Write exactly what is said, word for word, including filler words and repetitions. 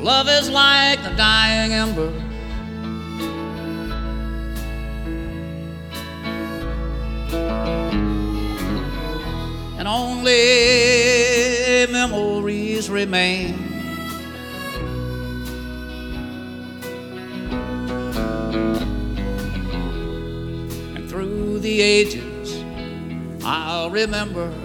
Love is like a dying ember, and only memories remain. And through the ages I'll remember